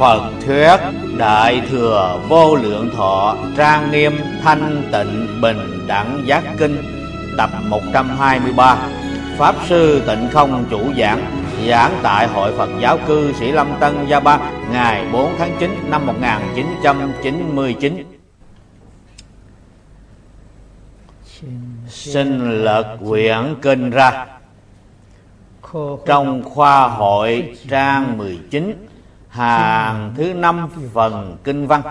Phật thuyết Đại Thừa Vô Lượng Thọ Trang Nghiêm Thanh Tịnh Bình Đẳng Giác Kinh tập 123. Pháp Sư Tịnh Không chủ giảng, giảng tại Hội Phật Giáo cư Sĩ Lâm Tân Gia Ba ngày 4 tháng 9 năm 1999. Xin lật quyển kinh ra. Trong khoa hội trang 19, hàng thứ 5 phần kinh văn.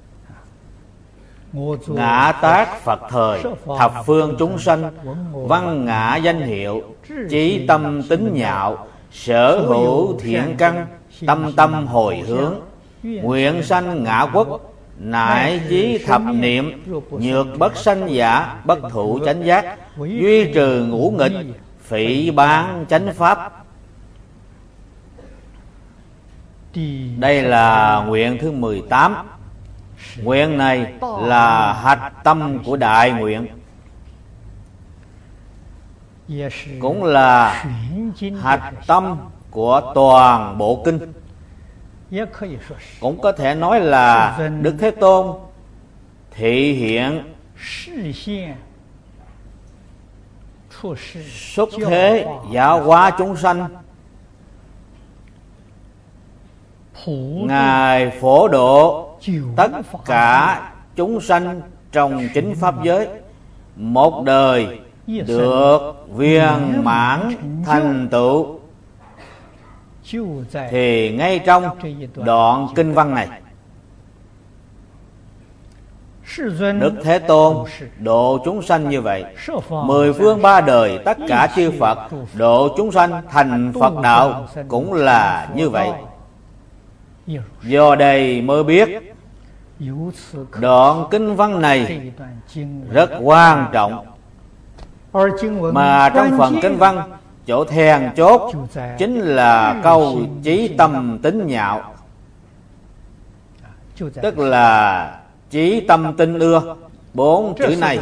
Ngã tác Phật thời, thập phương chúng sanh, văn ngã danh hiệu, chí tâm tính nhạo, sở hữu thiện căn, tâm tâm hồi hướng, nguyện sanh ngã quốc, nại chí thập niệm, nhược bất sanh giả, bất thụ chánh giác, duy trừ ngũ nghịch, phỉ bán chánh pháp. Đây là nguyện thứ 18. Nguyện này là hạch tâm của đại nguyện, cũng là hạch tâm của toàn bộ kinh. Cũng có thể nói là Đức Thế Tôn thị hiện xuất thế giáo hóa chúng sanh. Ngài phổ độ tất cả chúng sanh trong chính pháp giới, một đời được viên mãn thành tựu. Thì ngay trong đoạn kinh văn này, Đức Thế Tôn độ chúng sanh như vậy. 10 phương 3 đời tất cả chư Phật độ chúng sanh thành Phật đạo cũng là như vậy. Do đây mới biết đoạn kinh văn này rất quan trọng. Mà trong phần kinh văn, chỗ then chốt chính là câu chí tâm tính nhạo, tức là chí tâm tinh ưa. 4 chữ này,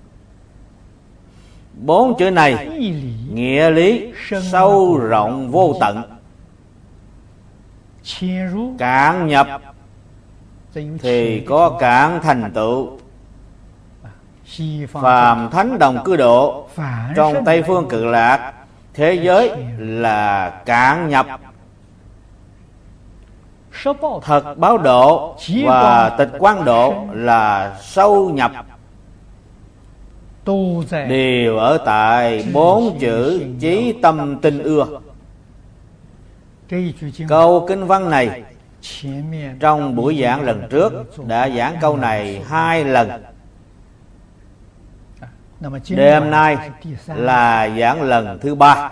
4 chữ này nghĩa lý sâu rộng vô tận. Cạn nhập thì có cạn thành tựu. Phàm thánh đồng cư độ trong Tây Phương Cực Lạc thế giới là cạn nhập. Thật báo độ và tịch quang độ là sâu nhập. Đều ở tại 4 chữ chí tâm tinh ưa. Câu kinh văn này trong buổi giảng lần trước đã giảng câu này 2 lần. Đêm nay là giảng lần thứ 3.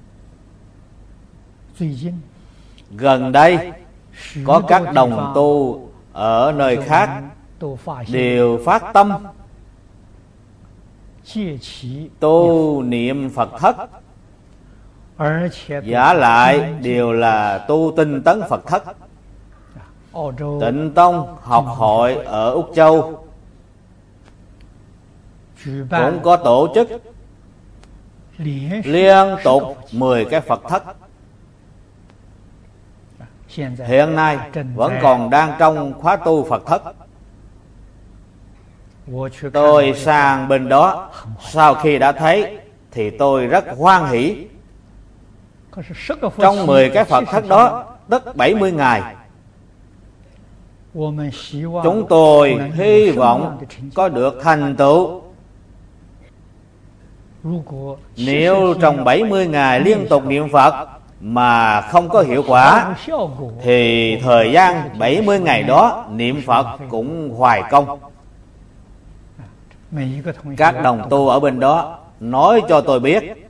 Gần đây có các đồng tu ở nơi khác đều phát tâm tu niệm Phật thất, giả lại đều là tu tinh tấn Phật thất. Tịnh Tông học hội ở Úc Châu cũng có tổ chức liên tục 10 cái Phật thất. Hiện nay vẫn còn đang trong khóa tu Phật thất. Tôi sang bên đó, sau khi đã thấy thì tôi rất hoan hỷ. Trong 10 cái Phật thất đó, tức 70 ngày, chúng tôi hy vọng có được thành tựu. Nếu trong 70 ngày liên tục niệm Phật mà không có hiệu quả, thì thời gian 70 ngày đó niệm Phật cũng hoài công. Các đồng tu ở bên đó nói cho tôi biết,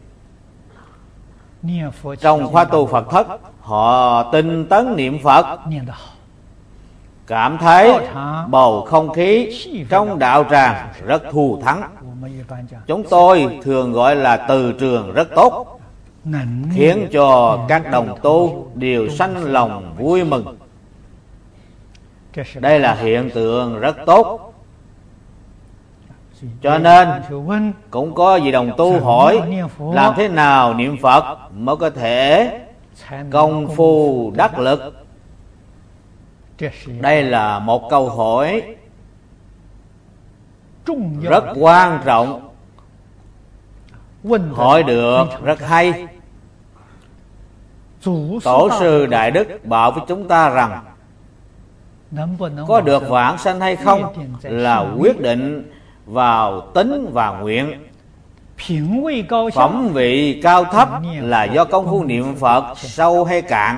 trong khóa tu Phật thất họ tinh tấn niệm Phật, cảm thấy bầu không khí trong đạo tràng rất thù thắng. Chúng tôi thường gọi là từ trường rất tốt, khiến cho các đồng tu đều sanh lòng vui mừng. Đây là hiện tượng rất tốt. Cho nên cũng có vị đồng tu hỏi làm thế nào niệm Phật mới có thể công phu đắc lực. Đây là một câu hỏi rất quan trọng, hỏi được rất hay. Tổ sư Đại Đức bảo với chúng ta rằng có được vãng sanh hay không là quyết định vào tính và nguyện. Phẩm vị cao thấp là do công phu niệm Phật sâu hay cạn.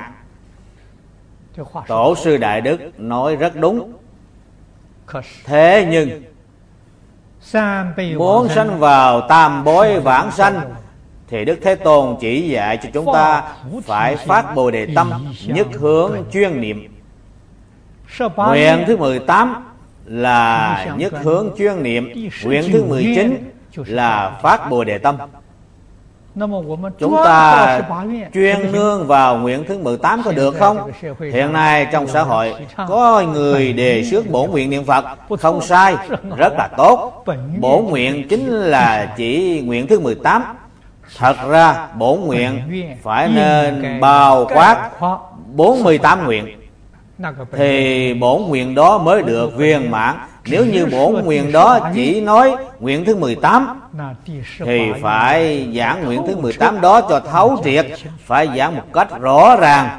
Tổ sư Đại Đức nói rất đúng. Thế nhưng muốn sanh vào tam bối vãng sanh thì Đức Thế Tôn chỉ dạy cho chúng ta phải phát Bồ Đề tâm, nhất hướng chuyên niệm. Nguyện thứ 18 là nhất hướng chuyên niệm. Nguyện thứ 19 là phát Bồ Đề tâm. Chúng ta chuyên nương vào nguyện thứ 18 có được không? Hiện nay trong xã hội có người đề xướng bổn nguyện niệm Phật, không sai, rất là tốt. Bổn nguyện chính là chỉ nguyện thứ 18. Thật ra bổn nguyện phải nên bao quát 48 nguyện, thì bổn nguyện đó mới được viên mãn. Nếu như bổn nguyện đó chỉ nói nguyện thứ 18 thì phải giảng nguyện thứ 18 đó cho thấu triệt, phải giảng một cách rõ ràng.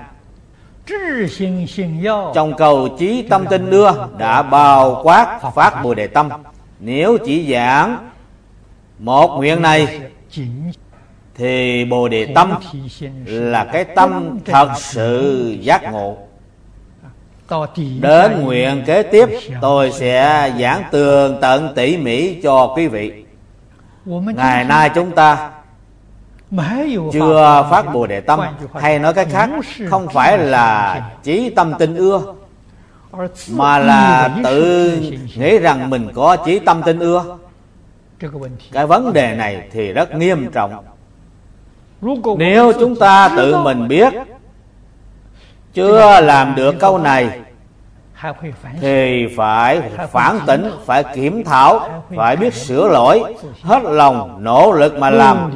Trong câu chí tâm tinh đưa đã bao quát phát Bồ Đề tâm. Nếu chỉ giảng một nguyện này thì Bồ Đề tâm là cái tâm thật sự giác ngộ. Đến nguyện kế tiếp tôi sẽ giảng tường tận tỉ mỉ cho quý vị. Ngày nay chúng ta chưa phát Bồ Đề tâm, hay nói cách khác, không phải là chí tâm tinh ưa, mà là tự nghĩ rằng mình có chí tâm tinh ưa. Cái vấn đề này thì rất nghiêm trọng. Nếu chúng ta tự mình biết chưa làm được câu này thì phải phản tỉnh, phải kiểm thảo, phải biết sửa lỗi, hết lòng nỗ lực mà làm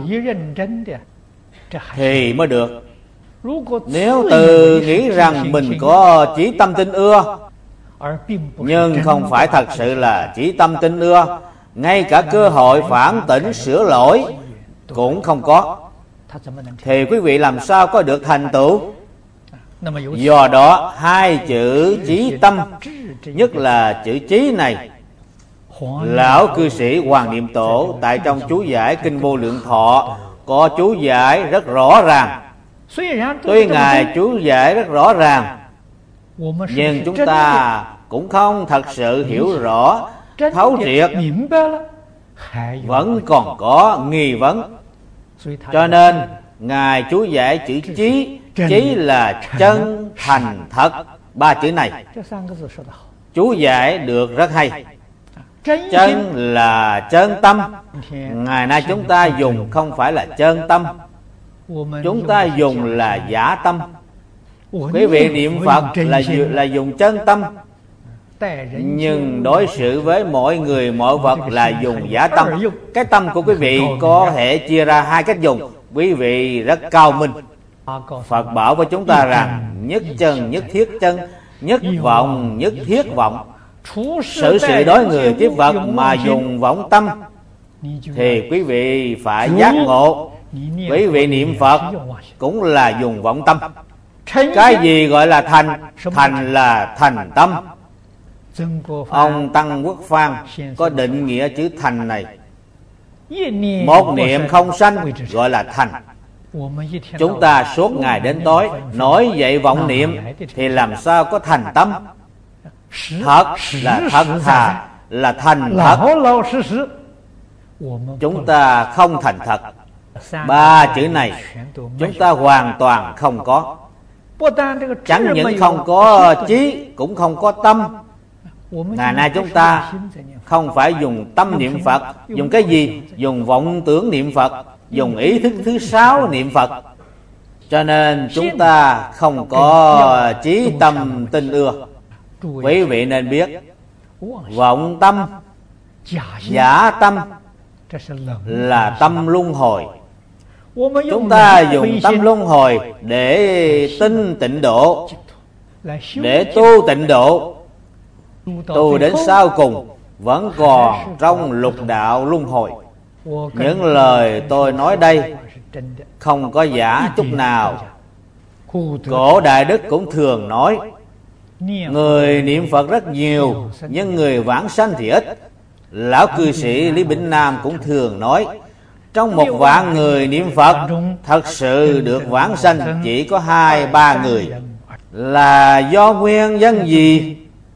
thì mới được. Nếu tự nghĩ rằng mình có chí tâm tinh ưa nhưng không phải thật sự là chí tâm tinh ưa, ngay cả cơ hội phản tỉnh sửa lỗi cũng không có, thì quý vị làm sao có được thành tựu? Do đó hai chữ chí tâm, nhất là chữ chí này, lão cư sĩ Hoàng Niệm Tổ tại trong chú giải Kinh Vô Lượng Thọ có chú giải rất rõ ràng. Tuy ngài chú giải rất rõ ràng, nhưng chúng ta cũng không thật sự hiểu rõ, thấu triệt, vẫn còn có nghi vấn. Cho nên ngài chú giải chữ chí, chí là chân thành thật, ba chữ này chú giải được rất hay. Chân là chân tâm. Ngày nay chúng ta dùng không phải là chân tâm, chúng ta dùng là giả tâm. Quý vị niệm Phật là dùng chân tâm, nhưng đối xử với mỗi người mỗi vật là dùng giả tâm. Cái tâm của quý vị có thể chia ra hai cách dùng. Quý vị rất cao minh. Phật bảo với chúng ta rằng nhất chân nhất thiết chân, nhất vọng nhất thiết vọng. Xử sự đối người tiếp vật mà dùng vọng tâm thì quý vị phải giác ngộ. Quý vị niệm Phật cũng là dùng vọng tâm. Cái gì gọi là thành? Thành là thành tâm. Ông Tăng Quốc Phan có định nghĩa chữ thành này: một niệm không sanh gọi là thành. Chúng ta suốt ngày đến tối nổi dậy vọng niệm thì làm sao có thành tâm? Thật là thật thà, là thành thật. Chúng ta không thành thật. Ba chữ này chúng ta hoàn toàn không có. Chẳng những không có chí, cũng không có tâm. Ngày nay chúng ta không phải dùng tâm niệm Phật. Dùng cái gì? Dùng vọng tưởng niệm Phật, dùng ý thức thứ 6 niệm Phật. Cho nên chúng ta không có chí tâm tinh ưa. Quý vị nên biết, vọng tâm, giả tâm là tâm luân hồi. Chúng ta dùng tâm luân hồi để tin tịnh độ, để tu tịnh độ, tu đến sau cùng vẫn còn trong lục đạo luân hồi. Những lời tôi nói đây không có giả chút nào. Cổ Đại Đức cũng thường nói, người niệm Phật rất nhiều, nhưng người vãng sanh thì ít. Lão cư sĩ Lý Bỉnh Nam cũng thường nói, trong 1 vạn người niệm Phật, thật sự được vãng sanh chỉ có 2-3 người. Là do nguyên nhân gì?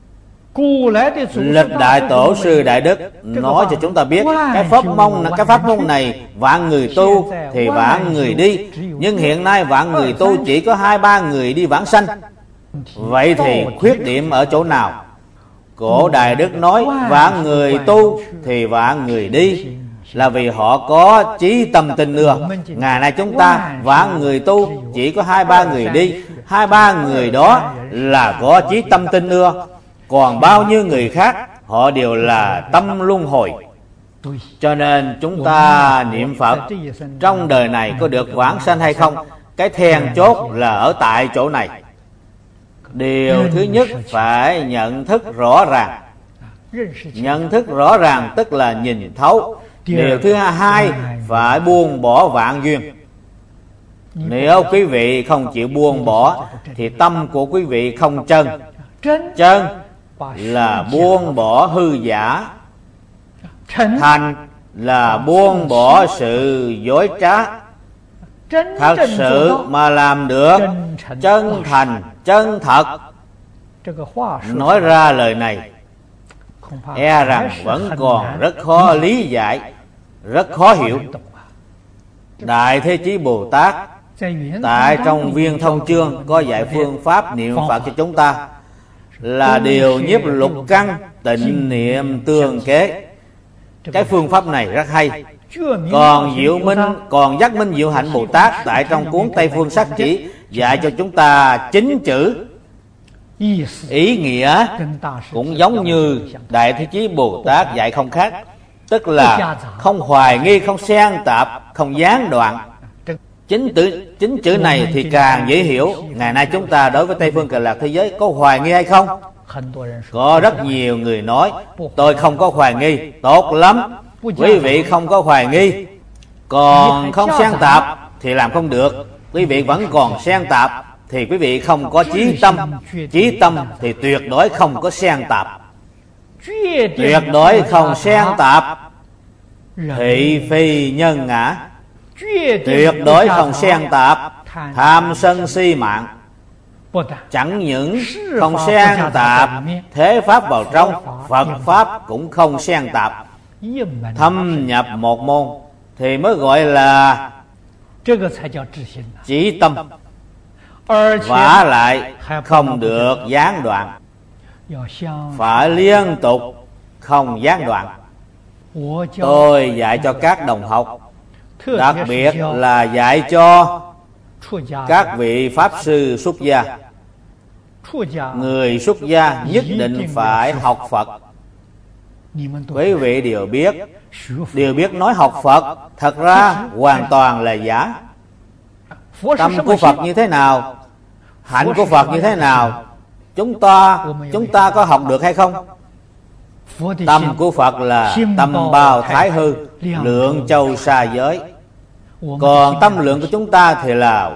Lịch Đại Tổ sư Đại Đức nói cho chúng ta biết, cái pháp môn này vạn người tu thì vạn người đi, nhưng hiện nay vạn người tu chỉ có 2-3 người đi vãng sanh. Vậy thì khuyết điểm ở chỗ nào? Cổ Đại Đức nói vạn người tu thì vạn người đi, là vì họ có chí tâm tin ưa. Ngày nay chúng ta vạn người tu chỉ có 2-3 người đi, 2-3 người đó là có chí tâm tin ưa, còn bao nhiêu người khác họ đều là tâm luân hồi. Cho nên chúng ta niệm Phật trong đời này có được vãng sanh hay không, cái then chốt là ở tại chỗ này. Điều thứ nhất phải nhận thức rõ ràng. Nhận thức rõ ràng tức là nhìn thấu. Điều thứ hai phải buông bỏ vạn duyên. Nếu quý vị không chịu buông bỏ thì tâm của quý vị không chân. Chân là buông bỏ hư giả, thành là buông bỏ sự dối trá. Thật sự mà làm được chân thành, chân thật, nói ra lời này e rằng vẫn còn rất khó lý giải, rất khó hiểu. Đại Thế Chí Bồ Tát tại trong Viên Thông Chương có dạy phương pháp niệm Phật cho chúng ta, là điều nhiếp lục căn, tịnh niệm tương kế. Cái phương pháp này rất hay. Còn Giác Minh Diệu Hạnh Bồ Tát tại trong cuốn Tây Phương Sắc Chỉ dạy cho chúng ta 9 chữ. Ý nghĩa cũng giống như Đại Thế Chí Bồ Tát dạy không khác, tức là không hoài nghi, không xen tạp, không gián đoạn. 9 chữ này thì càng dễ hiểu. Ngày nay chúng ta đối với Tây Phương Cực Lạc thế giới có hoài nghi hay không? Có rất nhiều người nói tôi không có hoài nghi. Tốt lắm, quý vị không có hoài nghi, còn không xen tạp thì làm không được. Quý vị vẫn còn xen tạp thì quý vị không có chí tâm. Chí tâm thì tuyệt đối không có xen tạp. Tuyệt đối không xen tạp, thị phi nhân ngã. Tuyệt đối không xen tạp, tham sân si mạng. Chẳng những không xen tạp thế pháp vào trong, Phật pháp cũng không xen tạp. Thâm nhập một môn thì mới gọi là chí tâm, vả lại không được gián đoạn, phải liên tục không gián đoạn. Tôi dạy cho các đồng học, đặc biệt là dạy cho các vị Pháp Sư xuất gia. Người xuất gia nhất định phải học Phật. Quý vị đều biết nói học Phật, thật ra hoàn toàn là giả. Tâm của Phật như thế nào, hạnh của Phật như thế nào, chúng ta có học được hay không? Tâm của Phật là tâm bao thái hư, lượng châu xa giới. Còn tâm lượng của chúng ta thì là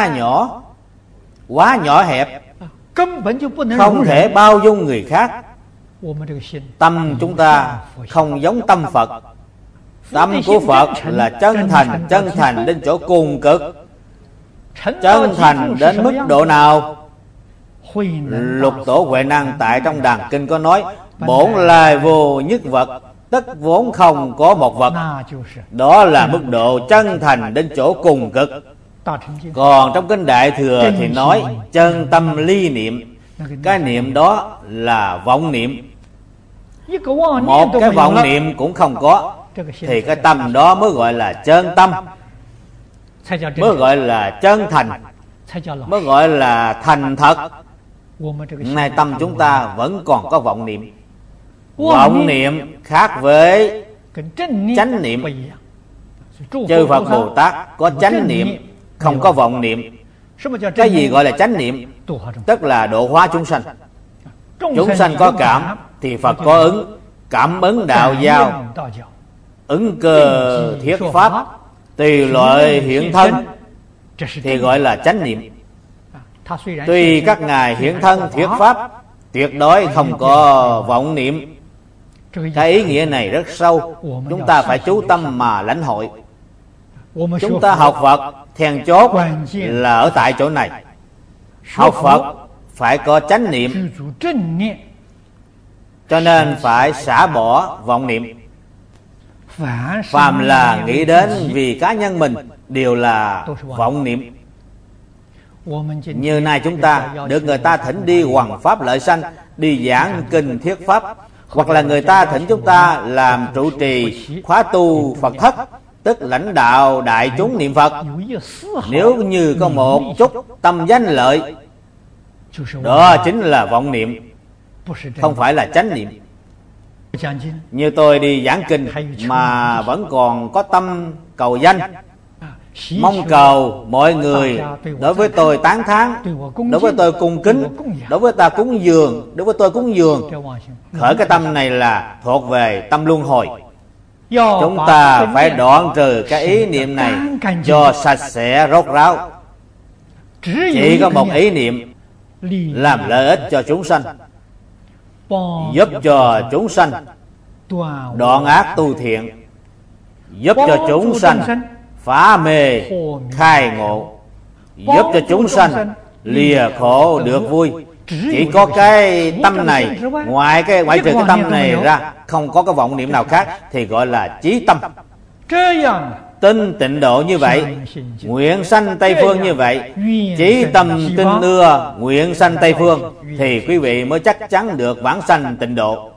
quá nhỏ hẹp, không thể bao dung người khác. Tâm chúng ta không giống tâm Phật. Tâm của Phật là chân thành đến chỗ cùng cực. Chân thành đến mức độ nào? Lục Tổ Huệ Năng tại trong Đàn Kinh có nói, bổn lai vô nhất vật, tất vốn không có một vật. Đó là mức độ chân thành đến chỗ cùng cực. Còn trong Kinh Đại Thừa thì nói chân tâm ly niệm. Cái niệm đó là vọng niệm. Một cái vọng niệm cũng không có thì cái tâm đó mới gọi là chân tâm, mới gọi là chân thành, mới gọi là thành thật. Nay tâm chúng ta vẫn còn có vọng niệm. Vọng niệm khác với chánh niệm. Chư Phật Bồ Tát có chánh niệm, không có vọng niệm. Cái gì gọi là chánh niệm? Tức là độ hóa chúng sanh. Chúng sanh có cảm thì Phật có ứng. Cảm ứng đạo giao, ứng cơ thiết pháp, tùy loại hiện thân thì gọi là chánh niệm. Tuy các ngài hiện thân thuyết pháp, tuyệt đối không có vọng niệm. Cái ý nghĩa này rất sâu, chúng ta phải chú tâm mà lãnh hội. Chúng ta học Phật then chốt là ở tại chỗ này. Học Phật phải có chánh niệm, cho nên phải xả bỏ vọng niệm. Phàm là nghĩ đến vì cá nhân mình đều là vọng niệm. Như nay chúng ta được người ta thỉnh đi hoằng pháp lợi sanh, đi giảng kinh thuyết pháp, hoặc là người ta thỉnh chúng ta làm trụ trì khóa tu Phật thất, tức lãnh đạo đại chúng niệm Phật. Nếu như có một chút tâm danh lợi, đó chính là vọng niệm, không phải là chánh niệm. Như tôi đi giảng kinh mà vẫn còn có tâm cầu danh, mong cầu mọi người đối với tôi tán thán, đối với tôi cung kính, đối với ta cúng dường, đối với tôi cúng dường. Khởi cái tâm này là thuộc về tâm luân hồi. Chúng ta phải đoạn trừ cái ý niệm này cho sạch sẽ rốt ráo. Chỉ có một ý niệm làm lợi ích cho chúng sanh, giúp cho chúng sanh đoạn ác tu thiện, giúp cho chúng sanh phá mê khai ngộ, giúp cho chúng sanh lìa khổ được vui. Chỉ có cái tâm này, ngoại trừ cái tâm này ra, không có cái vọng niệm nào khác thì gọi là chí tâm. Tinh tịnh độ như vậy, nguyện sanh Tây Phương như vậy, chí tâm tinh ưa nguyện sanh Tây Phương, thì quý vị mới chắc chắn được vãng sanh tịnh độ.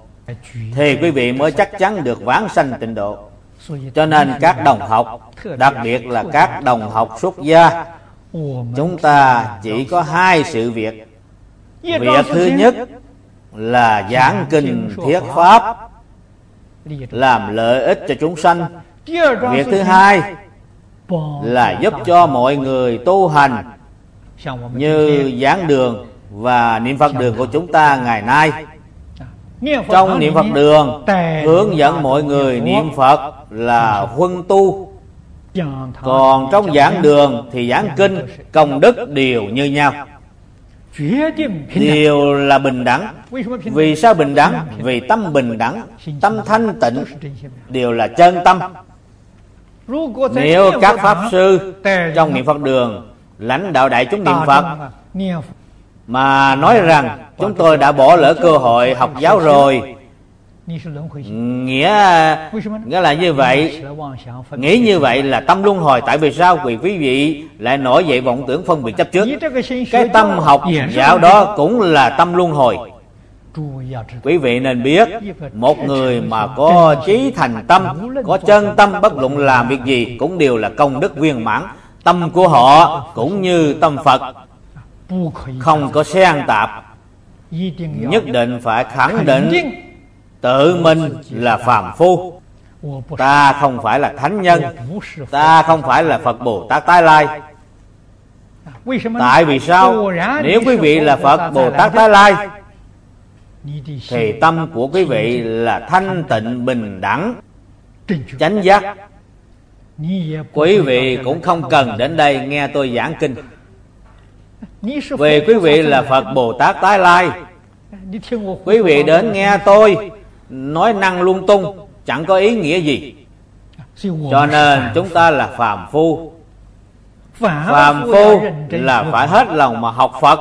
Cho nên các đồng học, đặc biệt là các đồng học xuất gia, chúng ta chỉ có hai sự việc. Việc thứ nhất là giảng kinh thuyết pháp, làm lợi ích cho chúng sanh. Việc thứ hai là giúp cho mọi người tu hành, như giảng đường và niệm Phật đường của chúng ta ngày nay. Trong niệm Phật đường hướng dẫn mọi người niệm Phật là huân tu, còn trong giảng đường thì giảng kinh công đức đều như nhau, đều là bình đẳng. Vì sao bình đẳng? Vì tâm bình đẳng, tâm thanh tịnh đều là chân tâm. Nếu các pháp sư trong niệm Phật đường lãnh đạo đại chúng niệm Phật mà nói rằng chúng tôi đã bỏ lỡ cơ hội học giáo rồi, nghĩa là như vậy, nghĩ như vậy là tâm luân hồi. Tại vì sao? Vì quý vị lại nổi dậy vọng tưởng phân biệt chấp trước. Cái tâm học giáo đó cũng là tâm luân hồi. Quý vị nên biết, một người mà có chí thành tâm, có chân tâm, bất luận làm việc gì cũng đều là công đức viên mãn. Tâm của họ cũng như tâm Phật, không có xen tạp. Nhất định phải khẳng định tự mình là phàm phu. Ta không phải là thánh nhân, ta không phải là Phật Bồ Tát Tái Lai. Tại vì sao? Nếu quý vị là Phật Bồ Tát Tái Lai thì tâm của quý vị là thanh tịnh bình đẳng chánh giác. Quý vị cũng không cần đến đây nghe tôi giảng kinh, vì quý vị là Phật Bồ Tát Tái Lai. Quý vị đến nghe tôi nói năng lung tung chẳng có ý nghĩa gì. Cho nên chúng ta là phàm phu. Phàm phu là phải hết lòng mà học Phật.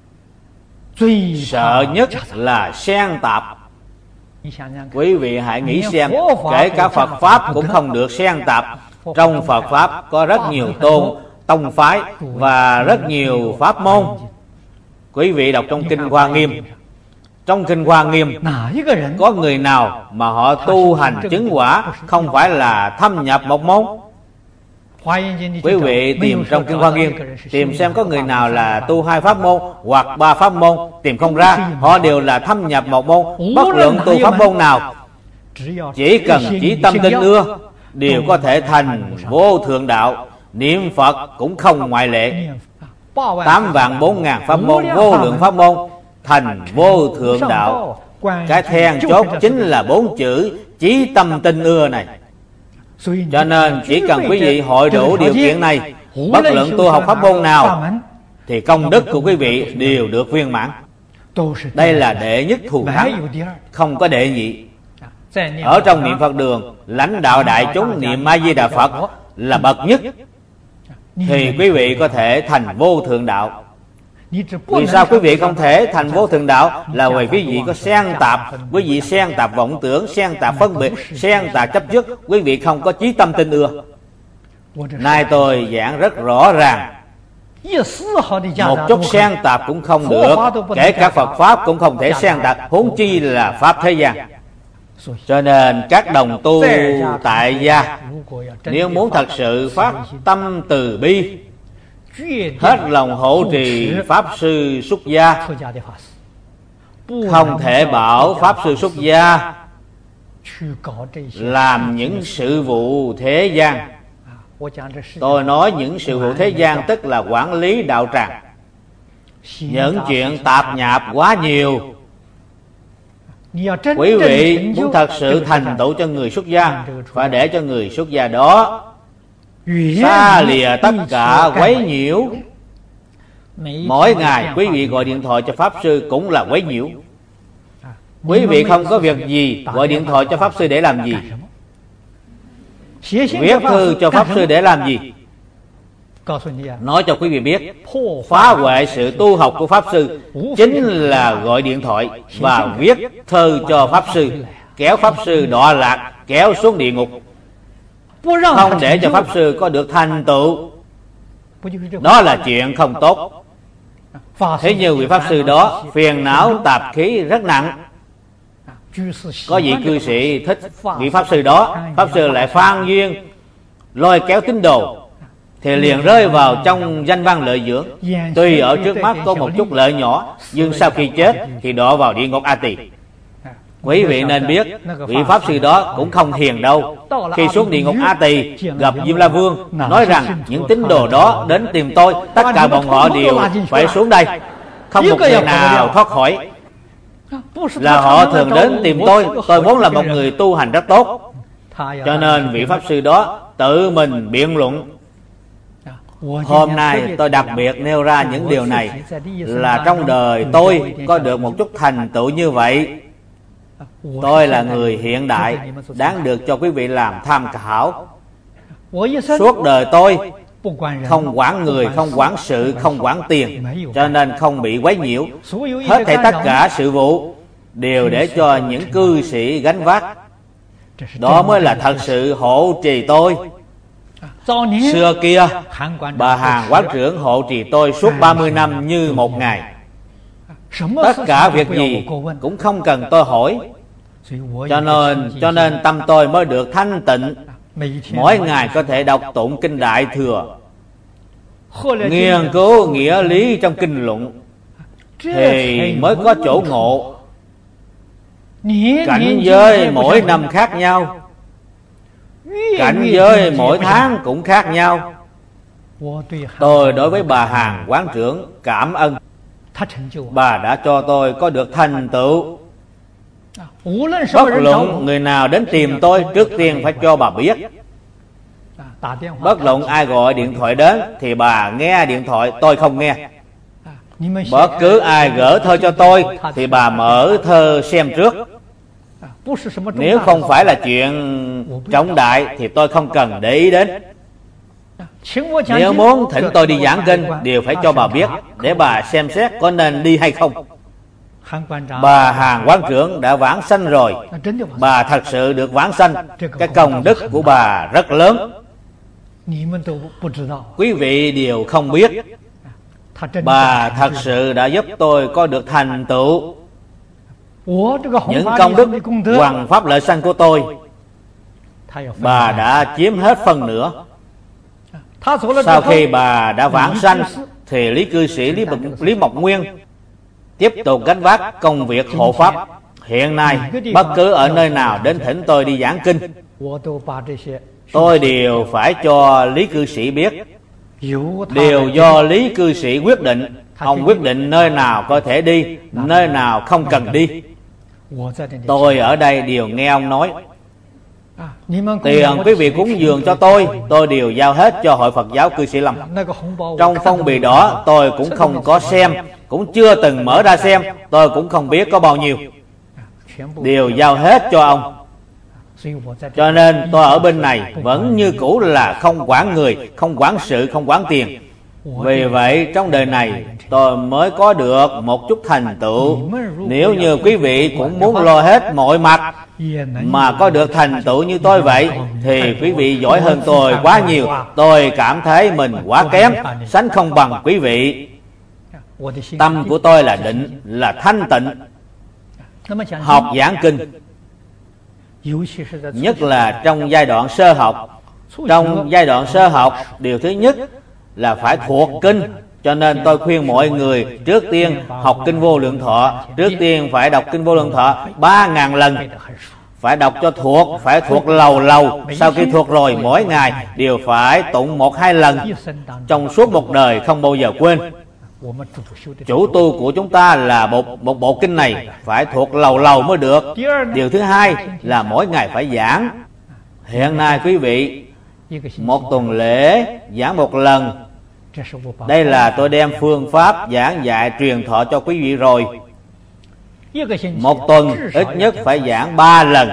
Sợ nhất là xen tạp. Quý vị hãy nghĩ xem, kể cả Phật Pháp cũng không được xen tạp. Trong Phật Pháp có rất nhiều tông phái và rất nhiều pháp môn. Quý vị đọc trong Kinh Hoa Nghiêm, trong Kinh Hoa Nghiêm có người nào mà họ tu hành chứng quả không phải là thâm nhập một môn? Quý vị tìm trong Kinh Hoa Nghiêm, tìm xem có người nào là tu 2 pháp môn hoặc 3 pháp môn, tìm không ra. Họ đều là thâm nhập một môn. Bất luận tu pháp môn nào, chỉ cần chí tâm tinh ưa, đều có thể thành vô thượng đạo. Niệm Phật cũng không ngoại lệ. 8.400.000 pháp môn, vô lượng pháp môn thành vô thượng đạo. Cái then chốt chính là 4 chữ chí tâm tinh ưa này. Cho nên chỉ cần quý vị hội đủ điều kiện này, bất luận tu học pháp môn nào thì công đức của quý vị đều được viên mãn. Đây là đệ nhất thù thắng, không có đệ nhị. Ở trong niệm Phật đường, lãnh đạo đại chúng niệm A Di Đà Phật là bậc nhất, thì quý vị có thể thành vô thượng đạo. Vì sao quý vị không thể thành vô thượng đạo? Là vì quý vị có xen tạp, quý vị xen tạp vọng tưởng, xen tạp phân biệt, xen tạp chấp trước, quý vị không có chí tâm tinh ưa. Nay tôi giảng rất rõ ràng, một chút xen tạp cũng không được, kể cả Phật Pháp cũng không thể xen tạp, huống chi là Pháp thế gian. Cho nên các đồng tu tại gia, nếu muốn thật sự phát tâm từ bi, hết lòng hộ trì Pháp Sư xuất gia, không thể bảo Pháp Sư xuất gia làm những sự vụ thế gian. Tôi nói những sự vụ thế gian tức là quản lý đạo tràng. Những chuyện tạp nhạp quá nhiều. Quý vị muốn thật sự thành tựu cho người xuất gia, phải để cho người xuất gia đó xa lìa tất cả quấy nhiễu. Mỗi ngày quý vị gọi điện thoại cho Pháp Sư cũng là quấy nhiễu. Quý vị không có việc gì gọi điện thoại cho Pháp Sư để làm gì? Viết thư cho Pháp Sư để làm gì? Nói cho quý vị biết, phá hoại sự tu học của Pháp Sư chính là gọi điện thoại và viết thư cho Pháp Sư, kéo Pháp Sư đọa lạc, kéo xuống địa ngục, không để cho Pháp Sư có được thành tựu. Đó là chuyện không tốt. Thế nhưng vị Pháp Sư đó phiền não tạp khí rất nặng. Có vị cư sĩ thích vị Pháp Sư đó, Pháp Sư lại phan duyên lôi kéo tín đồ, thì liền rơi vào trong danh văn lợi dưỡng. Tuy ở trước mắt có một chút lợi nhỏ, nhưng sau khi chết thì đọa vào địa ngục A Tỳ. Quý vị nên biết, vị Pháp Sư đó cũng không hiền đâu. Khi xuống địa ngục A Tỳ gặp Diêm La Vương, nói rằng những tín đồ đó đến tìm tôi, tất cả bọn họ đều phải xuống đây, không một người nào thoát khỏi. Là họ thường đến tìm tôi vốn là một người tu hành rất tốt. Cho nên vị Pháp Sư đó tự mình biện luận. Hôm nay tôi đặc biệt nêu ra những điều này là trong đời tôi có được một chút thành tựu như vậy. Tôi là người hiện đại, đáng được cho quý vị làm tham khảo. Suốt đời tôi không quản người, không quản sự, không quản tiền, cho nên không bị quấy nhiễu. Hết thảy tất cả sự vụ đều để cho những cư sĩ gánh vác. Đó mới là thật sự hộ trì tôi. Xưa kia, bà Hàn Quán Trưởng hộ trì tôi suốt 30 năm như một ngày. Tất cả việc gì cũng không cần tôi hỏi. Cho nên tâm tôi mới được thanh tịnh. Mỗi ngày có thể đọc tụng kinh Đại Thừa, nghiên cứu nghĩa lý trong kinh luận, thì mới có chỗ ngộ. Cảnh giới mỗi năm khác nhau, cảnh giới mỗi tháng cũng khác nhau. Tôi đối với bà Hàn Quán Trưởng cảm ơn. Bà đã cho tôi có được thành tựu. Bất luận người nào đến tìm tôi, trước tiên phải cho bà biết. Bất luận ai gọi điện thoại đến thì bà nghe điện thoại, tôi không nghe. Bất cứ ai gửi thơ cho tôi thì bà mở thơ xem trước. Nếu không phải là chuyện trọng đại thì tôi không cần để ý đến. Nếu muốn thỉnh tôi đi giảng kinh, đều phải cho bà biết, để bà xem xét có nên đi hay không. Bà Hàn Quán Trưởng đã vãng sanh rồi. Bà thật sự được vãng sanh. Cái công đức của bà rất lớn, quý vị đều không biết. Bà thật sự đã giúp tôi có được thành tựu. Những công đức hoằng pháp lợi sanh của tôi, bà đã chiếm hết phần nửa. Sau khi bà đã vãng sanh thì Lý cư sĩ Lý Mộc Nguyên tiếp tục gánh vác công việc hộ pháp. Hiện nay bất cứ ở nơi nào đến thỉnh tôi đi giảng kinh, tôi đều phải cho Lý cư sĩ biết. đều do lý cư sĩ quyết định. Ông quyết định nơi nào có thể đi, nơi nào không cần đi. Tôi ở đây đều nghe ông nói. Tiền quý vị cúng dường cho tôi đều giao hết cho Hội Phật giáo Cư Sĩ Lâm. Trong phong bì đó tôi cũng không có xem, cũng chưa từng mở ra xem, tôi cũng không biết có bao nhiêu, đều giao hết cho ông. Cho nên tôi ở bên này vẫn như cũ là không quản người, không quản sự, không quản tiền. Vì vậy trong đời này tôi mới có được một chút thành tựu. Nếu như quý vị cũng muốn lo hết mọi mặt mà có được thành tựu như tôi vậy, thì quý vị giỏi hơn tôi quá nhiều. Tôi cảm thấy mình quá kém, sánh không bằng quý vị. Tâm của tôi là định, là thanh tịnh. Học giảng kinh, nhất là trong giai đoạn sơ học. Trong giai đoạn sơ học, điều thứ nhất là phải thuộc kinh. Cho nên tôi khuyên mọi người trước tiên học kinh Vô Lượng Thọ, trước tiên phải đọc kinh Vô Lượng Thọ 3.000 lần. Phải đọc cho thuộc, phải thuộc lầu. Sau khi thuộc rồi, mỗi ngày đều phải tụng 1-2 lần. Trong suốt một đời không bao giờ quên. Chủ tu của chúng ta là một bộ kinh này phải thuộc lầu mới được. Điều thứ hai là mỗi ngày phải giảng. Hiện nay quý vị một tuần lễ giảng 1 lần. Đây là tôi đem phương pháp giảng dạy truyền thọ cho quý vị rồi. 1 tuần ít nhất phải giảng 3 lần,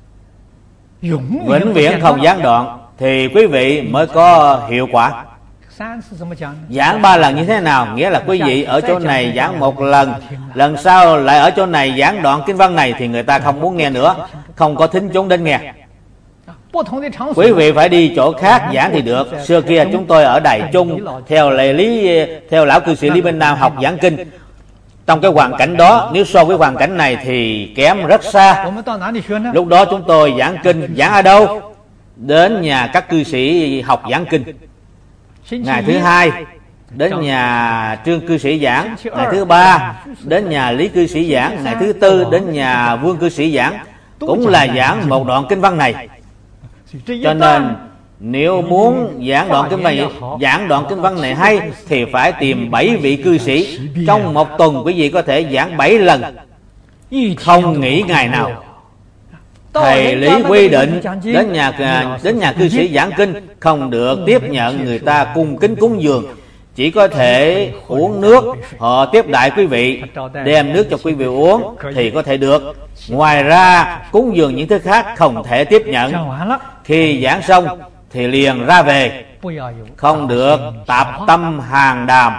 vĩnh viễn không gián đoạn, thì quý vị mới có hiệu quả. Giảng 3 lần như thế nào? Nghĩa là quý vị ở chỗ này giảng 1 lần, lần sau lại ở chỗ này giảng đoạn kinh văn này, thì người ta không muốn nghe nữa, không có thính chúng đến nghe. Quý vị phải đi chỗ khác giảng thì được. Xưa kia chúng tôi ở Đài Trung theo lão cư sĩ Lý Minh Nam học giảng kinh. Trong cái hoàn cảnh đó, nếu so với hoàn cảnh này thì kém rất xa. Lúc đó chúng tôi giảng kinh, giảng ở đâu? Đến nhà các cư sĩ học giảng kinh. Ngày thứ hai đến nhà Trương cư sĩ giảng, ngày thứ ba đến nhà Lý cư sĩ giảng, ngày thứ tư đến nhà Vương cư sĩ giảng, cũng là giảng một đoạn kinh văn này. Cho nên nếu muốn giảng đoạn kinh văn này hay thì phải tìm 7 vị cư sĩ. Trong 1 tuần quý vị có thể giảng 7 lần, không nghỉ ngày nào. Thầy Lý quy định đến nhà cư sĩ giảng kinh không được tiếp nhận người ta cung kính cúng dường, chỉ có thể uống nước. Họ tiếp đại quý vị, đem nước cho quý vị uống thì có thể được. Ngoài ra cúng dường những thứ khác không thể tiếp nhận. Khi giảng xong thì liền ra về, không được tạp tâm hàng đàm,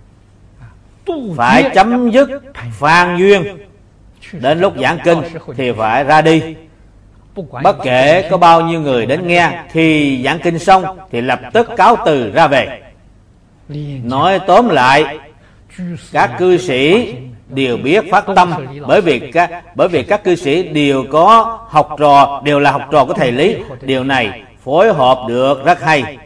phải chấm dứt phan duyên. Đến lúc giảng kinh thì phải ra đi. Bất kể có bao nhiêu người đến nghe, khi giảng kinh xong thì lập tức cáo từ ra về. Nói tóm lại, các cư sĩ đều biết phát tâm, bởi vì các cư sĩ đều có học trò, đều là học trò của thầy Lý. Điều này phối hợp được rất hay.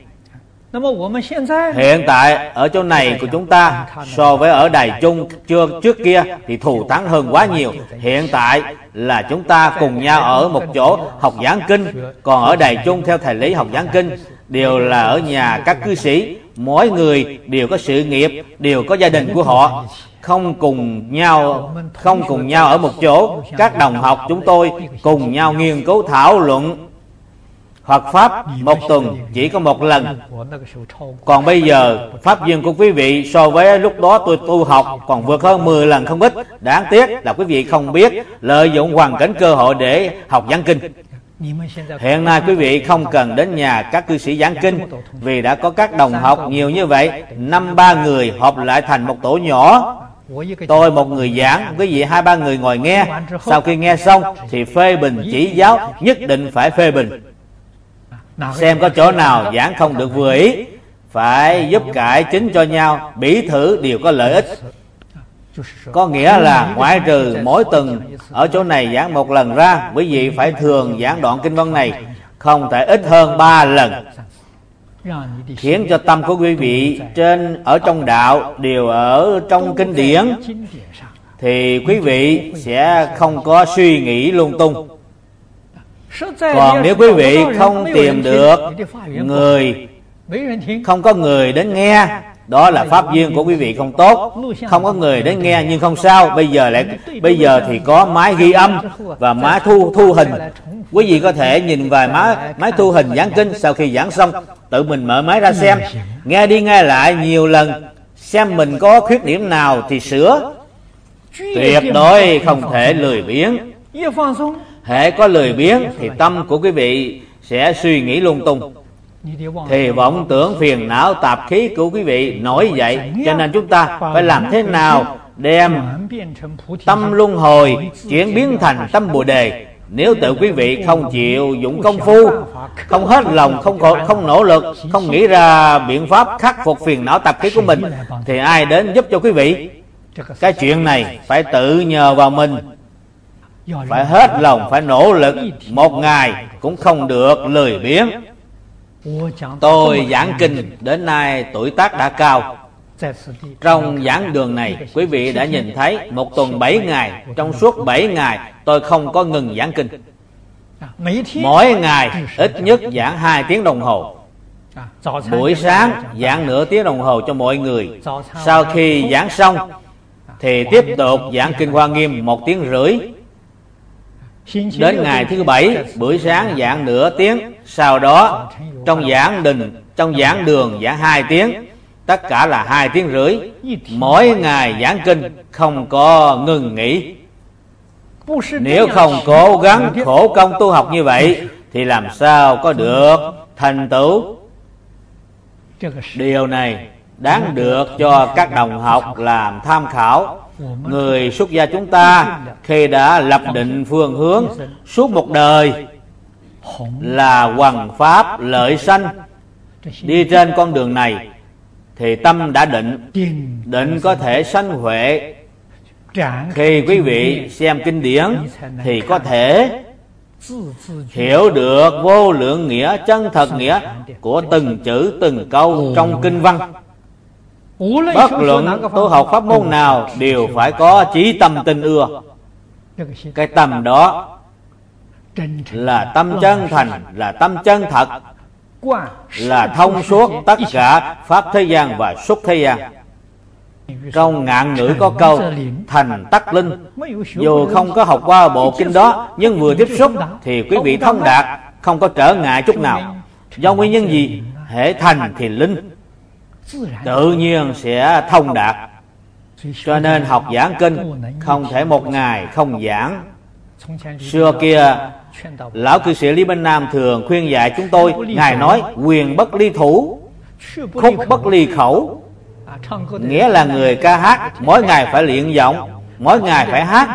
Hiện tại ở chỗ này của chúng ta so với ở Đài Trung trước kia thì thù thắng hơn quá nhiều. Hiện tại là chúng ta cùng nhau ở một chỗ học giảng kinh. Còn ở Đài Trung theo thầy Lý học giảng kinh đều là ở nhà các cư sĩ. Mỗi người đều có sự nghiệp, đều có gia đình của họ, không cùng nhau ở một chỗ. Các đồng học chúng tôi cùng nhau nghiên cứu thảo luận Phật Pháp 1 tuần chỉ có 1 lần. Còn bây giờ Pháp duyên của quý vị so với lúc đó tôi tu học còn vượt hơn 10 lần không ít. Đáng tiếc là quý vị không biết lợi dụng hoàn cảnh cơ hội để học giảng kinh. Hiện nay quý vị không cần đến nhà các cư sĩ giảng kinh, vì đã có các đồng học nhiều như vậy, 5-3 người họp lại thành một tổ nhỏ. Tôi một người giảng, quý vị 2-3 người ngồi nghe. Sau khi nghe xong thì phê bình chỉ giáo, nhất định phải phê bình. Xem có chỗ nào giảng không được vừa ý, phải giúp cải chính cho nhau, bỉ thử đều có lợi ích. Có nghĩa là ngoại trừ mỗi tuần ở chỗ này giảng 1 lần ra, quý vị phải thường giảng đoạn kinh văn này, không thể ít hơn 3 lần, khiến cho tâm của quý vị ở trong đạo đều ở trong kinh điển, thì quý vị sẽ không có suy nghĩ lung tung. Còn nếu quý vị không tìm được người Không có người đến nghe, đó là pháp duyên của quý vị không tốt. Không có người đến nghe nhưng không sao. Bây giờ thì có máy ghi âm và máy thu hình. Quý vị có thể nhìn vài máy thu hình giảng kinh. Sau khi giảng xong, tự mình mở máy ra xem, nghe đi nghe lại nhiều lần, xem mình có khuyết điểm nào thì sửa. Tuyệt đối không thể lười biếng. Hễ có lười biếng thì tâm của quý vị sẽ suy nghĩ lung tung, thì vọng tưởng phiền não tạp khí của quý vị nổi dậy. Cho nên chúng ta phải làm thế nào đem tâm luân hồi chuyển biến thành tâm Bồ Đề. Nếu tự quý vị không chịu dụng công phu, không hết lòng, không nỗ lực, không nghĩ ra biện pháp khắc phục phiền não tạp khí của mình, thì ai đến giúp cho quý vị? Cái chuyện này phải tự nhờ vào mình, phải hết lòng, phải nỗ lực. Một ngày cũng không được lười biếng. Tôi giảng kinh đến nay tuổi tác đã cao. Trong giảng đường này, quý vị đã nhìn thấy một tuần 7 ngày, trong suốt 7 ngày tôi không có ngừng giảng kinh. Mỗi ngày ít nhất giảng 2 tiếng đồng hồ. Buổi sáng giảng nửa tiếng đồng hồ cho mọi người. Sau khi giảng xong thì tiếp tục giảng kinh Hoa Nghiêm 1 tiếng rưỡi. Đến ngày thứ 7, buổi sáng giảng nửa tiếng. Sau đó trong giảng đường giảng 2 tiếng. Tất cả là 2 tiếng rưỡi. Mỗi ngày giảng kinh không có ngừng nghỉ. Nếu không cố gắng khổ công tu học như vậy thì làm sao có được thành tựu. Điều này đáng được cho các đồng học làm tham khảo. Người xuất gia chúng ta khi đã lập định phương hướng suốt một đời là hoằng pháp lợi sanh, đi trên con đường này thì tâm đã định có thể sanh huệ. Khi quý vị xem kinh điển thì có thể hiểu được vô lượng nghĩa, chân thật nghĩa của từng chữ từng câu trong kinh văn. Bất luận tu học pháp môn nào đều phải có chí tâm tin ưa. Cái tâm đó là tâm chân thành, là tâm chân thật, là thông suốt tất cả pháp thế gian và xuất thế gian. Trong Ngạn ngữ có câu thành tắc linh. Dù không có học qua bộ kinh đó, nhưng vừa tiếp xúc thì quý vị thông đạt, không có trở ngại chút nào. Do nguyên nhân gì? Hễ thành thì linh, tự nhiên sẽ thông đạt. Cho nên học giảng kinh không thể một ngày không giảng. Xưa kia lão cư sĩ Lý Bên Nam thường khuyên dạy chúng tôi. Ngài nói quyền bất ly thủ, khúc bất ly khẩu. Nghĩa là người ca hát mỗi ngày phải luyện giọng, mỗi ngày phải hát.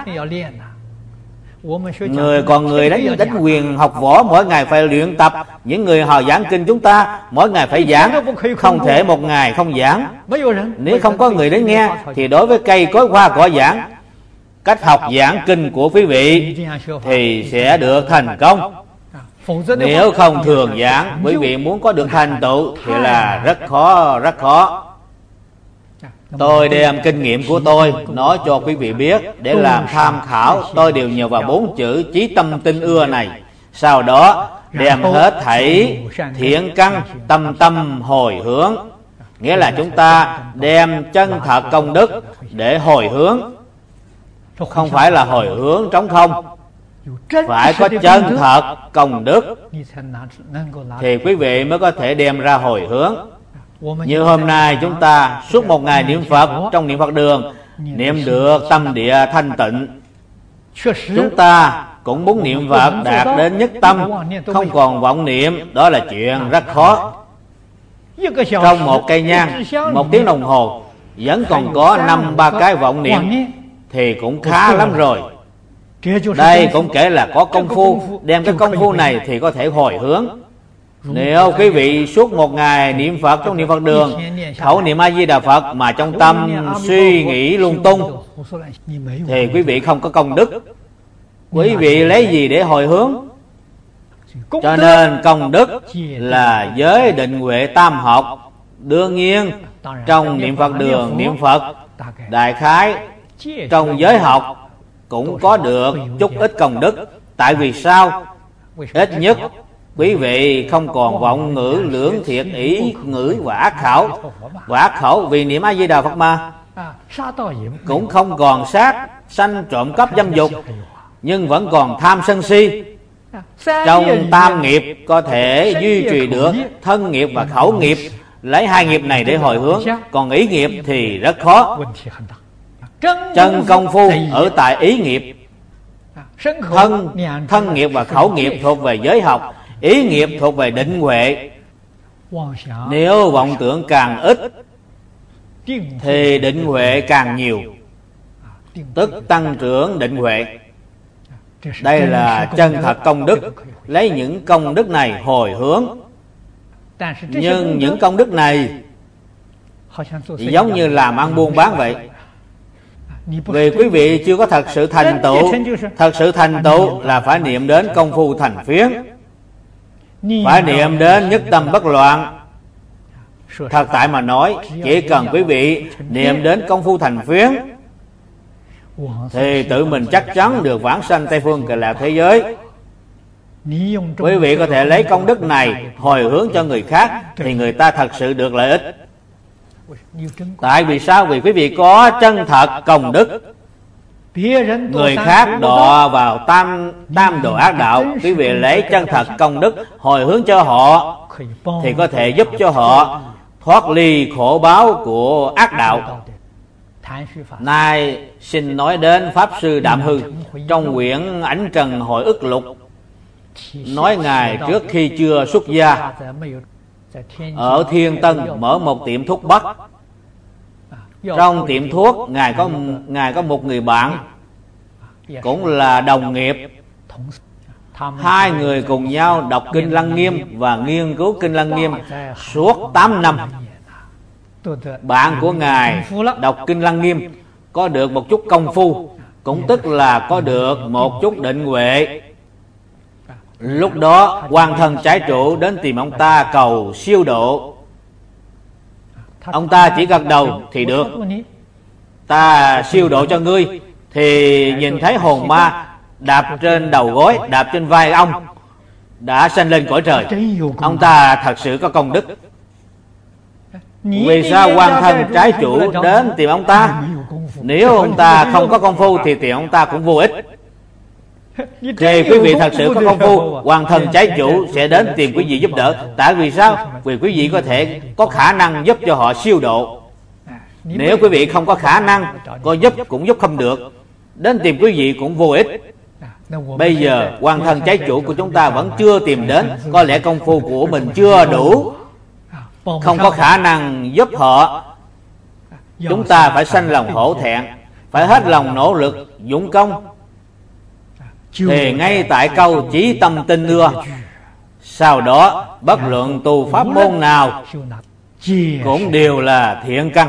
Người đánh quyền học võ mỗi ngày phải luyện tập. Những người họ giảng kinh chúng ta mỗi ngày phải giảng, không thể một ngày không giảng. Nếu không có người đến nghe thì đối với cây cối hoa cỏ giảng, cách học giảng kinh của quý vị thì sẽ được thành công. Nếu không thường giảng, quý vị muốn có được thành tựu thì là rất khó. Tôi đem kinh nghiệm của tôi nói cho quý vị biết để làm tham khảo. Tôi đều nhờ vào 4 chữ chí tâm tin ưa này. Sau đó đem hết thảy thiện căn tâm hồi hướng. Nghĩa là chúng ta đem chân thật công đức để hồi hướng. Không phải là hồi hướng trống không. Phải có chân thật công đức thì quý vị mới có thể đem ra hồi hướng. Như hôm nay chúng ta suốt một ngày niệm Phật trong niệm Phật đường, niệm được tâm địa thanh tịnh. Chúng ta cũng muốn niệm Phật đạt đến nhất tâm, không còn vọng niệm. Đó là chuyện rất khó. Trong một cây nhang 1 tiếng đồng hồ vẫn còn có 5-3 cái vọng niệm thì cũng khá lắm rồi. Đây cũng kể là có công phu. Đem cái công phu này thì có thể hồi hướng. Nếu quý vị suốt một ngày niệm Phật trong niệm Phật đường, khẩu niệm A Di Đà Phật mà trong tâm suy nghĩ lung tung thì quý vị không có công đức. Quý vị lấy gì để hồi hướng? Cho nên công đức là giới định huệ tam học. Đương nhiên trong niệm Phật đường niệm Phật, đại khái trong giới học cũng có được chút ít công đức. Tại vì sao? Ít nhất quý vị không còn vọng ngữ lưỡng thiệt ý ngữ quả khẩu vì niệm A Di Đà Phật mà, cũng không còn sát sanh trộm cắp dâm dục, nhưng vẫn còn tham sân si. Trong tam nghiệp có thể duy trì được thân nghiệp và khẩu nghiệp, lấy hai nghiệp này để hồi hướng, còn ý nghiệp thì rất khó. Chân công phu ở tại ý nghiệp. Thân nghiệp và khẩu nghiệp thuộc về giới học, ý nghiệp thuộc về định huệ. Nếu vọng tưởng càng ít thì định huệ càng nhiều, tức tăng trưởng định huệ. Đây là chân thật công đức, lấy những công đức này hồi hướng. Nhưng những công đức này giống như làm ăn buôn bán vậy. Vì quý vị chưa có thật sự thành tựu. Thật sự thành tựu là phải niệm đến công phu thành phiến, phải niệm đến nhất tâm bất loạn. Thật tại mà nói, chỉ cần quý vị niệm đến công phu thành phiến thì tự mình chắc chắn được vãng sanh Tây Phương Cực Lạc thế giới. Quý vị có thể lấy công đức này hồi hướng cho người khác thì người ta thật sự được lợi ích. Tại vì sao? Vì quý vị có chân thật công đức. Người khác đọa vào tam độ ác đạo, quý vị lấy chân thật công đức hồi hướng cho họ thì có thể giúp cho họ thoát ly khổ báo của ác đạo. Nay xin nói đến Pháp Sư Đạm Hư trong quyển Ảnh Trần Hội Ức Lục, nói Ngài trước khi chưa xuất gia ở Thiên Tân mở một tiệm thuốc bắc. Trong tiệm thuốc Ngài có một người bạn cũng là đồng nghiệp. Hai người cùng nhau đọc Kinh Lăng Nghiêm và nghiên cứu Kinh Lăng Nghiêm suốt 8 năm. Bạn của Ngài đọc Kinh Lăng Nghiêm có được một chút công phu, cũng tức là có được một chút định huệ. Lúc đó Quan Thân Trái Chủ đến tìm ông ta cầu siêu độ. Ông ta chỉ gật đầu thì được, ta siêu độ cho ngươi. Thì nhìn thấy hồn ma đạp trên đầu gối, đạp trên vai ông, đã sanh lên cõi trời. Ông ta thật sự có công đức. Vì sao Quan Thân Trái Chủ đến tìm ông ta? Nếu ông ta không có công phu thì tìm ông ta cũng vô ích. Thì quý vị thật sự có công phu, Quan Thân Trái Chủ sẽ đến tìm quý vị giúp đỡ. Tại vì sao? Vì quý vị có thể có khả năng giúp cho họ siêu độ. Nếu quý vị không có khả năng, có giúp cũng giúp không được, đến tìm quý vị cũng vô ích. Bây giờ Quan Thân Trái Chủ của chúng ta vẫn chưa tìm đến, có lẽ công phu của mình chưa đủ, không có khả năng giúp họ. Chúng ta phải sanh lòng hổ thẹn, phải hết lòng nỗ lực dũng công. Thì ngay tại câu chí tâm tin ưa, sau đó bất luận tu pháp môn nào cũng đều là thiện căn.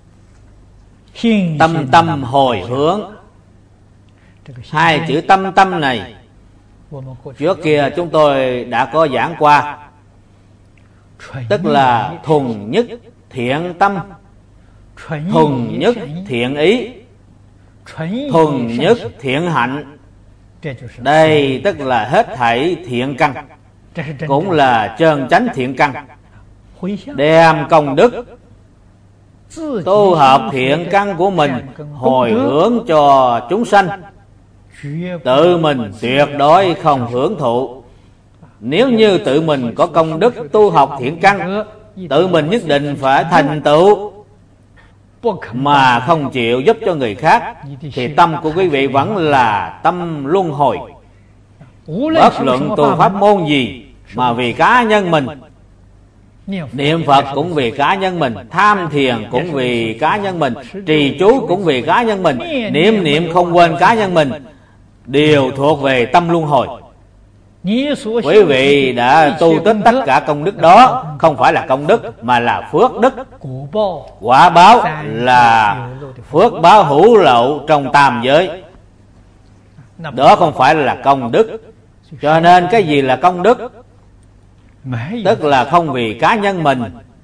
Tâm tâm hồi hướng. Hai chữ tâm tâm này trước kia chúng tôi đã có giảng qua, tức là thuần nhất thiện tâm, thuần nhất thiện ý, thuần nhất thiện hạnh. Đây tức là hết thảy thiện căn, cũng là chân chánh thiện căn. Đem công đức tu hợp thiện căn của mình hồi hướng cho chúng sanh, tự mình tuyệt đối không hưởng thụ. Nếu như tự mình có công đức tu học thiện căn, tự mình nhất định phải thành tựu, mà không chịu giúp cho người khác, thì tâm của quý vị vẫn là tâm luân hồi. Bất luận tu pháp môn gì mà vì cá nhân mình, niệm Phật cũng vì cá nhân mình, tham thiền cũng vì cá nhân mình, trì chú cũng vì cá nhân mình, niệm không quên cá nhân mình, đều thuộc về tâm luân hồi. Quý vị đã tu tích tất cả công đức đó, không phải là công đức mà là phước đức. Quả báo là phước báo hữu lậu trong tam giới, đó không phải là công đức. Cho nên cái gì là công đức? Tức là không vì cá nhân mình.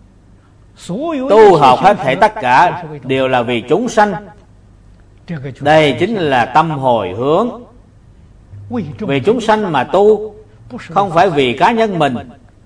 Tu học hết thảy tất cả đều là vì chúng sanh. Đây chính là tâm hồi hướng. Vì chúng sanh mà tu, không phải vì cá nhân mình.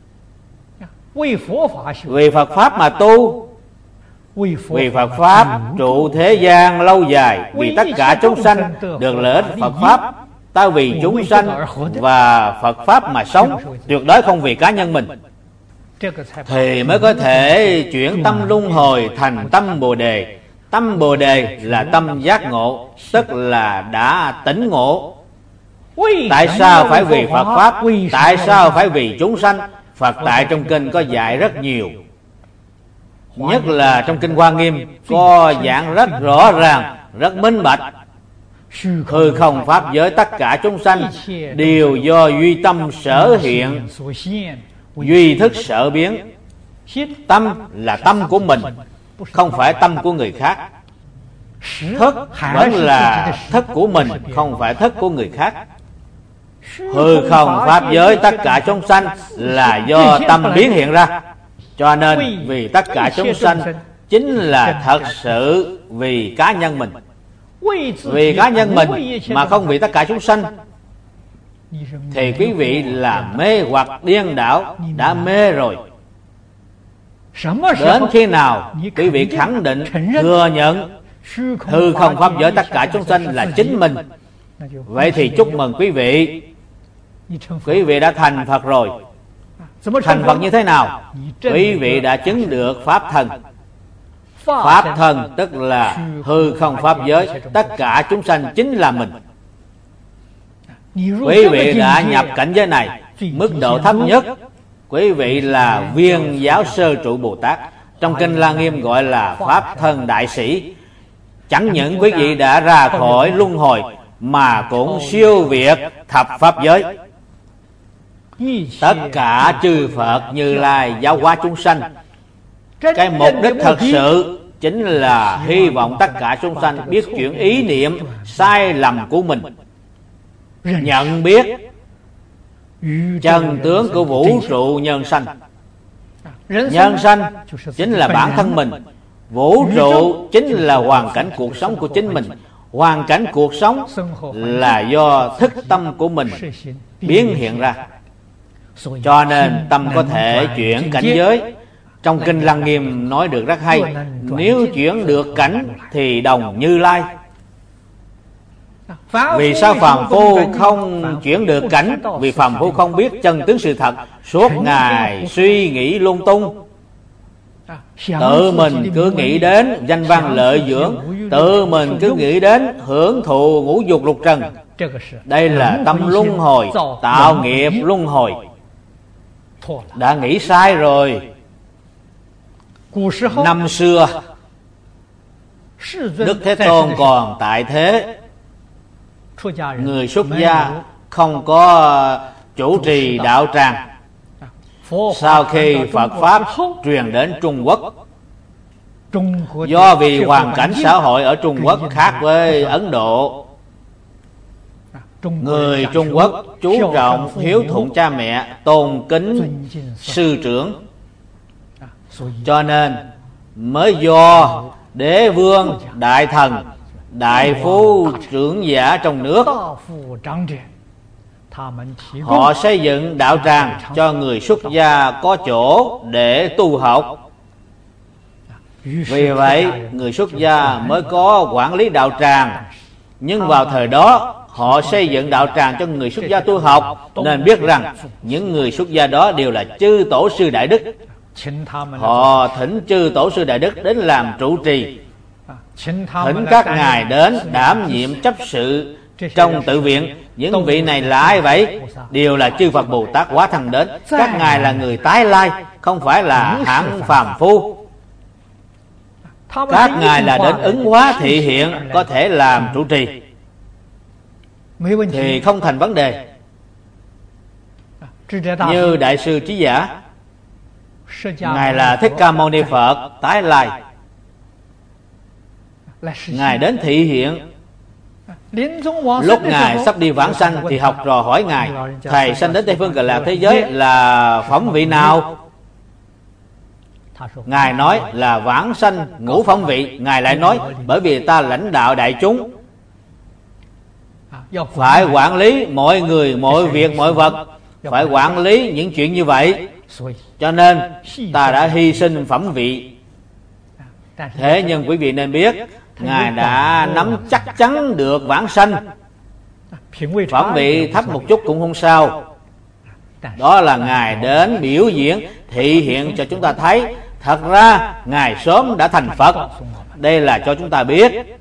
Vì Phật Pháp mà tu, vì Phật Pháp trụ thế gian lâu dài, vì tất cả chúng sanh được lợi ích Phật Pháp. Ta vì chúng sanh và Phật Pháp mà sống, tuyệt đối không vì cá nhân mình, thì mới có thể chuyển tâm luân hồi thành tâm Bồ Đề. Tâm Bồ Đề là tâm giác ngộ, tức là đã tỉnh ngộ. Tại sao phải vì Phật Pháp? Tại sao phải vì chúng sanh? Phật tại trong kinh có dạy rất nhiều, nhất là trong kinh Hoa Nghiêm có giảng rất rõ ràng, rất minh bạch. Hư không pháp giới tất cả chúng sanh đều do duy tâm sở hiện, duy thức sở biến. Tâm là tâm của mình, không phải tâm của người khác. Thức vẫn là thức của mình, không phải thức của người khác. Hư không pháp giới tất cả chúng sanh là do tâm biến hiện ra. Cho nên vì tất cả chúng sanh chính là thật sự vì cá nhân mình. Vì cá nhân mình mà không vì tất cả chúng sanh thì quý vị là mê hoặc điên đảo, đã mê rồi. Đến khi nào quý vị khẳng định, thừa nhận hư không pháp giới tất cả chúng sanh là chính mình, vậy thì chúc mừng quý vị, quý vị đã thành Phật rồi. Thành Phật như thế nào? Quý vị đã chứng được Pháp thân. Pháp thân tức là hư không pháp giới tất cả chúng sanh chính là mình. Quý vị đã nhập cảnh giới này, mức độ thấp nhất quý vị là Viên Giáo Sơ Trụ Bồ Tát, trong kinh La Nghiêm gọi là Pháp thân đại sĩ. Chẳng những quý vị đã ra khỏi luân hồi mà cũng siêu việt thập pháp giới. Tất cả chư Phật Như Lai giáo hóa chúng sanh, cái mục đích thật sự chính là hy vọng tất cả chúng sanh biết chuyển ý niệm sai lầm của mình, nhận biết chân tướng của vũ trụ nhân sanh. Nhân sanh chính là bản thân mình, vũ trụ chính là hoàn cảnh cuộc sống của chính mình. Hoàn cảnh cuộc sống là do thức tâm của mình biến hiện ra. Cho nên tâm có thể chuyển cảnh giới. Trong kinh Lăng Nghiêm nói được rất hay, nếu chuyển được cảnh thì đồng Như Lai. Vì sao phàm phu không chuyển được cảnh? Vì phàm phu không biết chân tướng sự thật, suốt ngày suy nghĩ lung tung, tự mình cứ nghĩ đến danh văn lợi dưỡng, tự mình cứ nghĩ đến hưởng thụ ngũ dục lục trần. Đây là tâm luân hồi, tạo nghiệp luân hồi. Đã nghĩ sai rồi. Năm xưa Đức Thế Tôn còn tại thế, người xuất gia không có chủ trì đạo tràng. Sau khi Phật Pháp truyền đến Trung Quốc, do vì hoàn cảnh xã hội ở Trung Quốc khác với Ấn Độ, người Trung Quốc chú trọng hiếu thuận cha mẹ, tôn kính sư trưởng, cho nên mới do đế vương, đại thần, đại phú, trưởng giả trong nước, họ xây dựng đạo tràng cho người xuất gia có chỗ để tu học. Vì vậy người xuất gia mới có quản lý đạo tràng. Nhưng vào thời đó họ xây dựng đạo tràng cho người xuất gia tu học, nên biết rằng những người xuất gia đó đều là chư tổ sư đại đức. Họ thỉnh chư tổ sư đại đức đến làm trụ trì, thỉnh các ngài đến đảm nhiệm chấp sự trong tự viện. Những vị này là ai vậy? Đều là chư Phật Bồ Tát hóa thân đến. Các ngài là người tái lai, không phải là hạng phàm phu. Các ngài là đến ứng hóa thị hiện, có thể làm trụ trì thì không thành vấn đề. Như Đại sư Trí Giả, ngài là Thích Ca Mâu Ni Phật tái lai, ngài đến thị hiện. Lúc ngài sắp đi vãng sanh thì học trò hỏi ngài, thầy sanh đến Tây Phương Cực Lạc thế giới là phẩm vị nào? Ngài nói là vãng sanh ngũ phẩm vị. Ngài lại nói, bởi vì ta lãnh đạo đại chúng, phải quản lý mọi người, mọi việc, mọi vật, phải quản lý những chuyện như vậy. Cho nên ta đã hy sinh phẩm vị. Thế nhưng quý vị nên biết, Ngài đã nắm chắc chắn được vãng sanh. Phẩm vị thấp một chút cũng không sao. Đó là Ngài đến biểu diễn, thị hiện cho chúng ta thấy thật ra Ngài sớm đã thành Phật. Đây là cho chúng ta biết,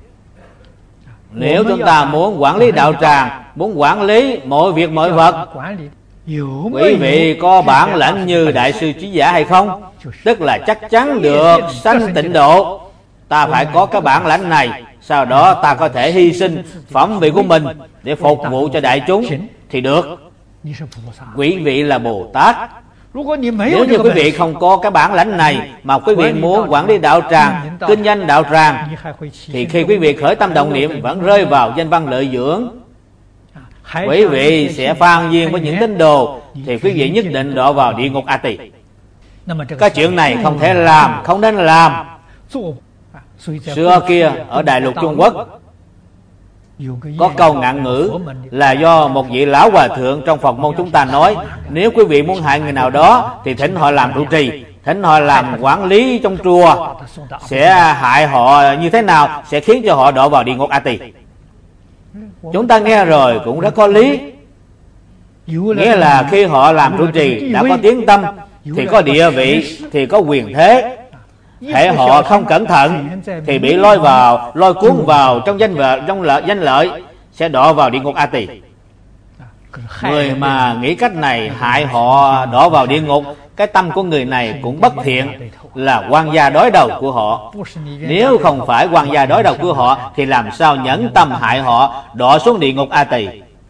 nếu chúng ta muốn quản lý đạo tràng, muốn quản lý mọi việc mọi vật, quý vị có bản lĩnh như Đại sư Trí Giả hay không? Tức là chắc chắn được sanh tịnh độ. Ta phải có cái bản lãnh này, sau đó ta có thể hy sinh phẩm vị của mình để phục vụ cho đại chúng thì được. Quý vị là Bồ Tát. Nếu như quý vị không có cái bản lãnh này mà quý vị muốn quản lý đạo tràng, kinh doanh đạo tràng, thì khi quý vị khởi tâm động niệm vẫn rơi vào danh văn lợi dưỡng. Quý vị sẽ phan duyên với những tín đồ, thì quý vị nhất định đọa vào địa ngục A Tỳ. Cái chuyện này không thể làm, không nên làm. Xưa kia ở Đại lục Trung Quốc có câu ngạn ngữ là do một vị lão hòa thượng trong Phật môn chúng ta nói: nếu quý vị muốn hại người nào đó thì thỉnh họ làm trụ trì, thỉnh họ làm quản lý trong chùa. Sẽ hại họ như thế nào? Sẽ khiến cho họ đọa vào địa ngục A Tỳ. Chúng ta nghe rồi cũng rất có lý. Nghĩa là khi họ làm trụ trì đã có tiếng tâm, thì có địa vị, thì có quyền thế. Hễ họ không cẩn thận thì bị lôi cuốn vào trong danh lợi, sẽ đọa vào địa ngục A Tỳ. Người mà nghĩ cách này hại họ đọa vào địa ngục, cái tâm của người này cũng bất thiện, là quan gia đối đầu của họ. Nếu không phải quan gia đối đầu của họ thì làm sao nhẫn tâm hại họ đọa xuống địa ngục A Tỳ.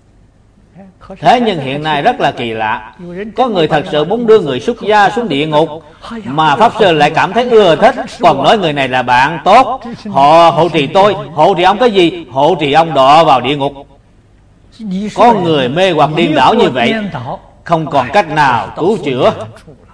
Thế nhưng hiện nay rất là kỳ lạ, có người thật sự muốn đưa người xuất gia xuống địa ngục, mà Pháp Sư lại cảm thấy ưa thích, còn nói người này là bạn tốt, họ hộ trì tôi. Hộ trì ông cái gì? Hộ trì ông đọa vào địa ngục. Có người mê hoặc điên đảo như vậy, không còn cách nào cứu chữa.